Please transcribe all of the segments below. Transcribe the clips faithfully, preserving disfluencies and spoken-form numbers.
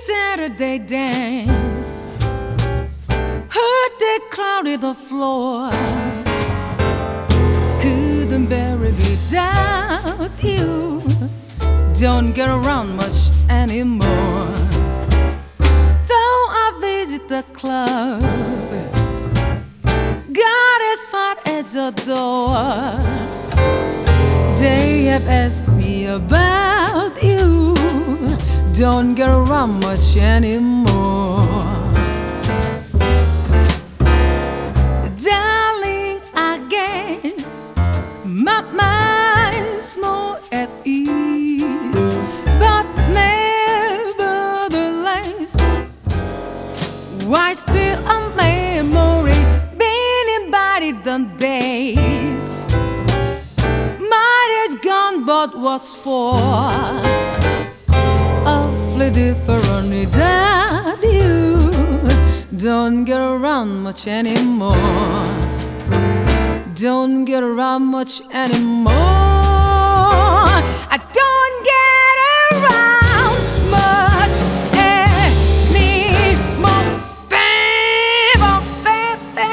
Saturday dance. Heard they crowded the floor. Couldn't bear it without you. Don't get around much anymore. Though I visit the club, got as far as the door. They have asked me about you. Don't get around much anymore. Darling, I guess my mind's more at ease, but nevertheless, why still a memory being embodied on days? Might have gone, but what's for? Awfully different without you. Don't get around much anymore. Don't get around much anymore. I don't get around much anymore. Baby, baby,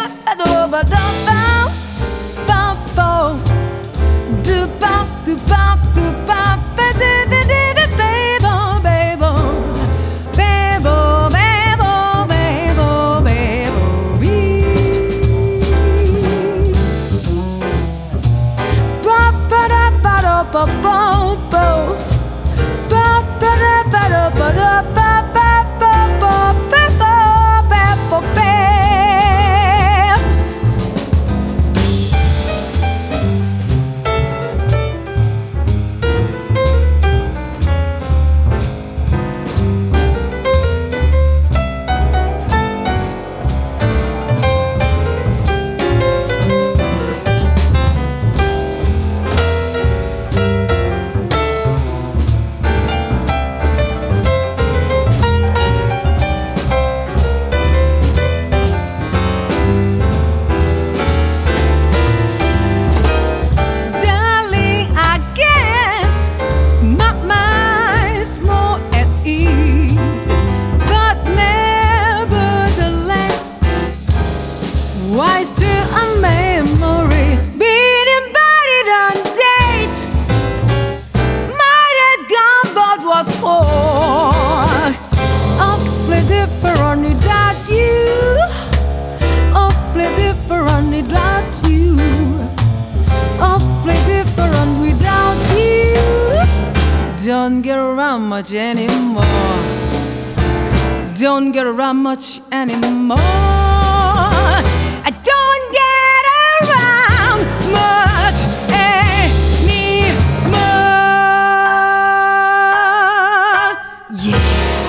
why still a memory being embodied on date? Might have gone, but what for? Awfully different without you. Awfully different without you. Awfully different without you. Don't get around much anymore. Don't get around much anymore. I don't get around much anymore. Yeah.